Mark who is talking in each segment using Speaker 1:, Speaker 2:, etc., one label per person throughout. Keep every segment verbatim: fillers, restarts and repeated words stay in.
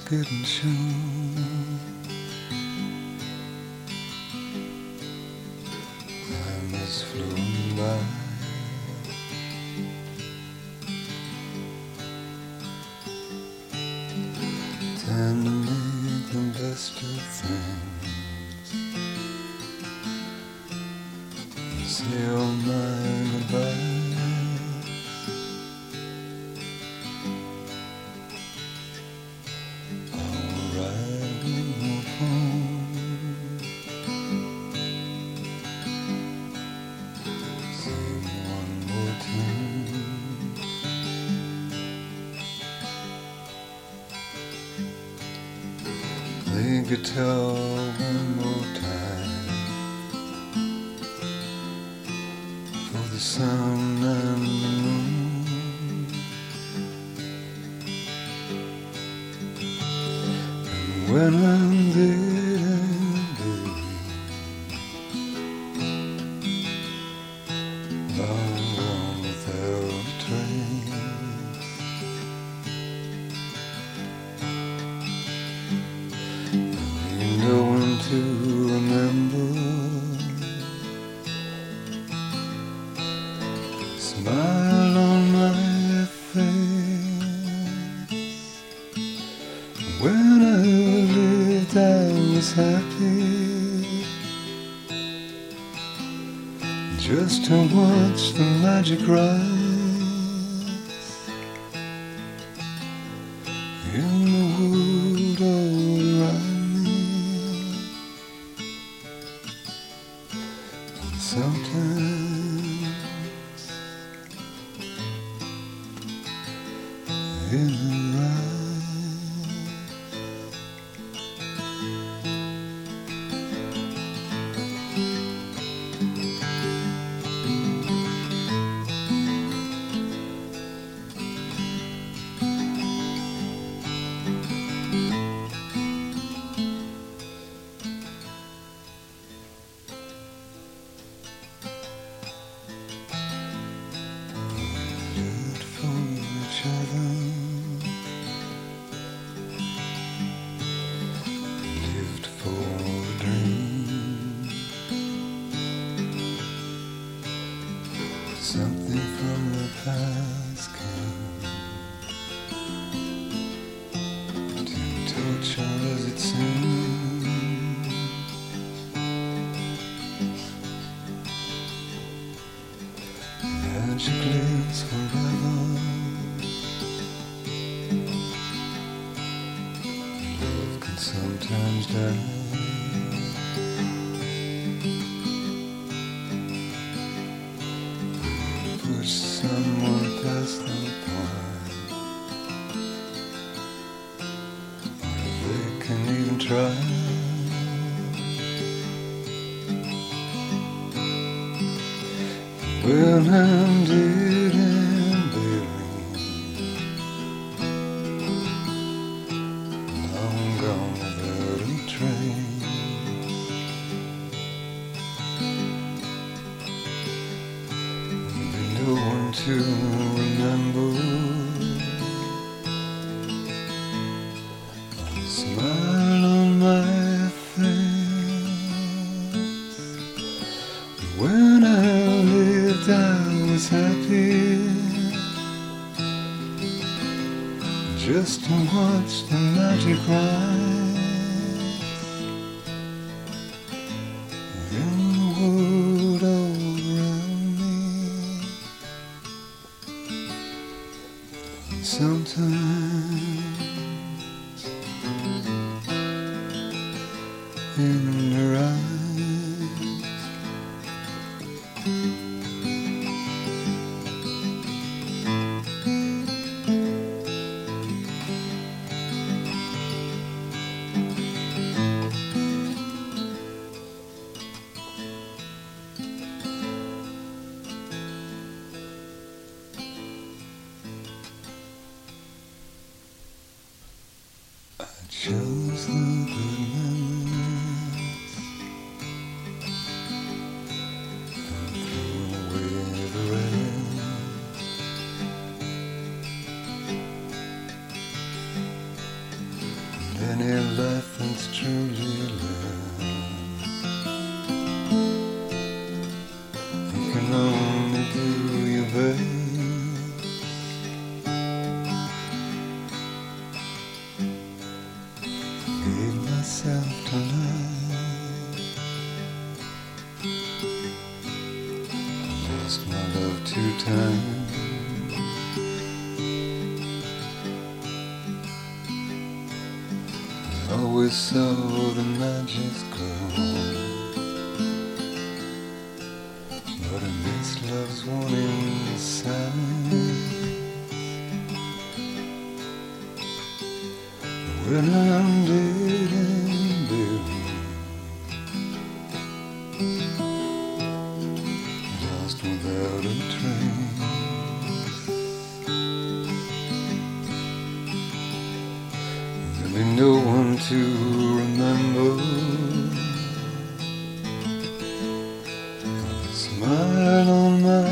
Speaker 1: getting shown. Time is floating by. Time to make the best of things. Say all my goodbyes. Play guitar one more time for the sun and the moon. And when I'm dead and buried, long gone without a trace. No one to remember. Smile on my face. When I lived I was happy, just to watch the magic rise in the wood all around. Sometimes in the rise. Lived for a dream, something from the past came to torture as it seemed. Magic lives forever. Sometimes die. Push someone past the point where they can even try. When I'm dead and buried, long gone without a trace. There'll be no one to remember. A smile on my face. When I lived I was happy, just to watch the magic rise in the wood all around me. Sometimes in her eyes. I chose the good memories and threw away the rest. to time. I always saw the magic's gone, but I miss love's warning sign. When I'm dead and buried, lost without a trace, there'll be no one to remember the smile on my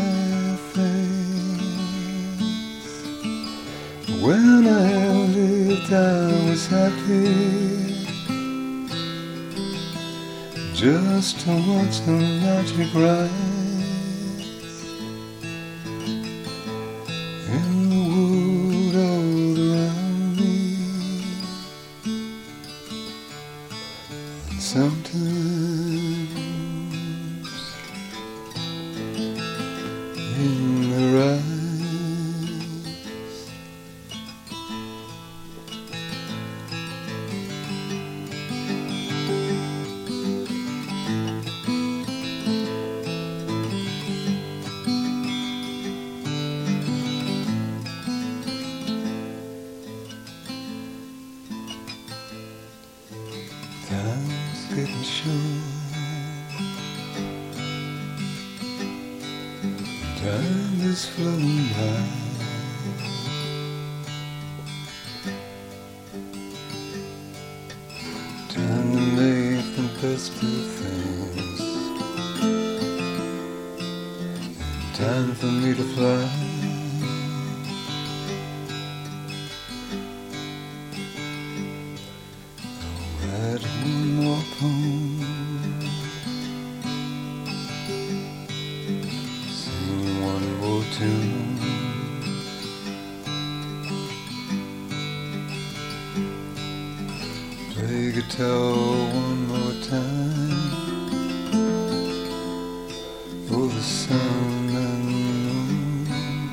Speaker 1: face. When I lived, I was happy, just to watch the magic rise in the wood all around me. And sometimes in her eyes, time's getting short, time is floating by. Time to make the best of things, time for me to fly. Write one more poem, sing one more tune, play guitar one more time for the sun and the moon.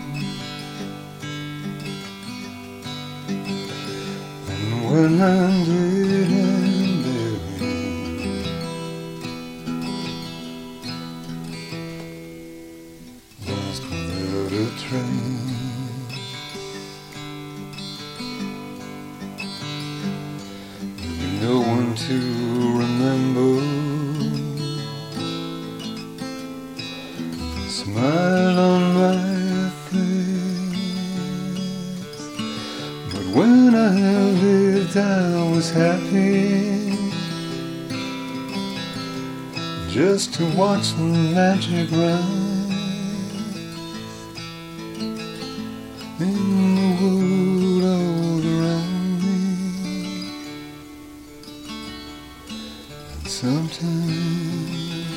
Speaker 1: And when I'm dead and buried, lost without a trace, there'll be no one to remember the smile on my face. But when I lived, I was happy, just to watch the magic rise in the wood all around me. And sometimes